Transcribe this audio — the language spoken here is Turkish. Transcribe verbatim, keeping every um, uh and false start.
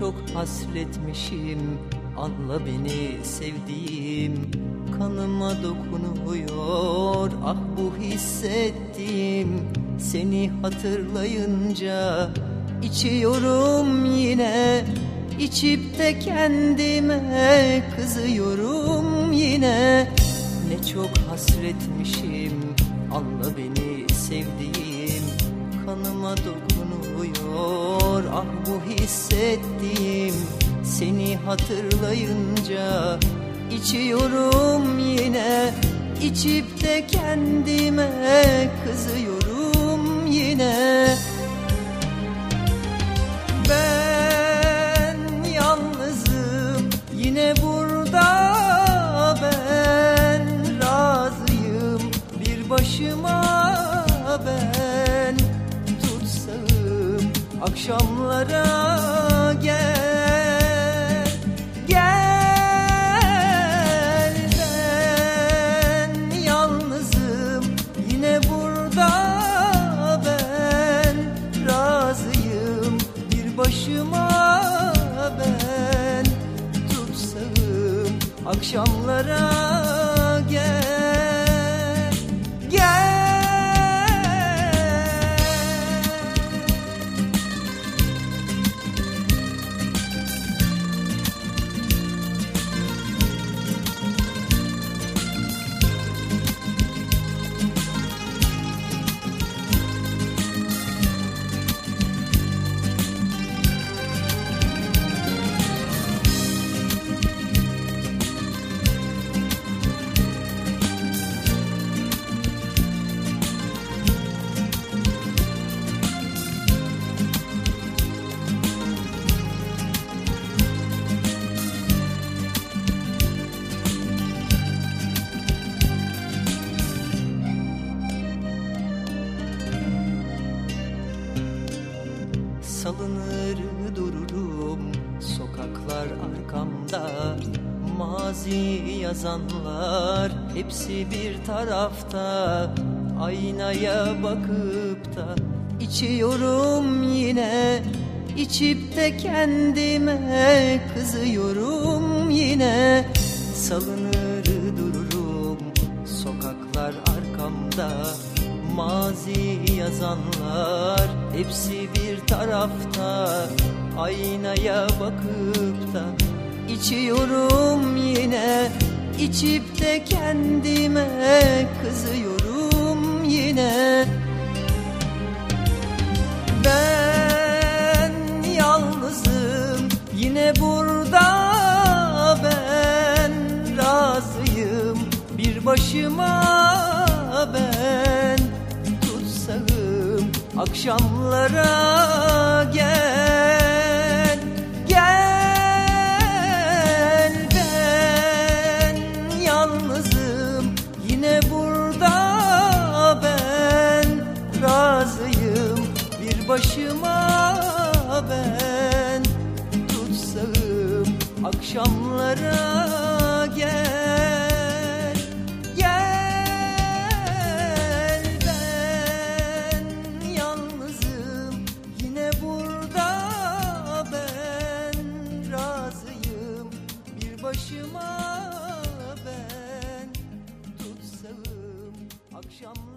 çok hasretmişim, anla beni sevdiğim. Kanıma dokunuyor ah bu hissettiğim. Seni hatırlayınca içiyorum yine, İçip de kendime kızıyorum yine. Ne çok hasretmişim, anla beni sevdiğim. Kanıma dokunuyor ah bu hissettiğim. Seni hatırlayınca içiyorum yine, İçip de kendime kızıyorum yine. Ben yalnızım yine burada, ben razıyım bir başıma ben. Tutsağım akşamlara gel, gel. Ben yalnızım yine burada, ben razıyım bir başıma ben. Tutsağım akşamlara gel, gel. Salınır dururum sokaklar arkamda, mazi yazanlar hepsi bir tarafta. Aynaya bakıp da içiyorum yine, İçip de kendime kızıyorum yine. Salınır dururum sokaklar arkamda, mazi yazanlar hepsi bir tarafta. Aynaya bakıp da içiyorum yine, İçip de kendime kızıyorum yine. Ben yalnızım yine burada, ben razıyım bir başıma ben. Tutsağım akşamlara gel, gel. Ben yalnızım yine burada, ben razıyım bir başıma ben. Tutsağım akşamlara gel, gel. Ben yalnızım yine burada, ben razıyım bir başıma ben. Tutsağım akşamlara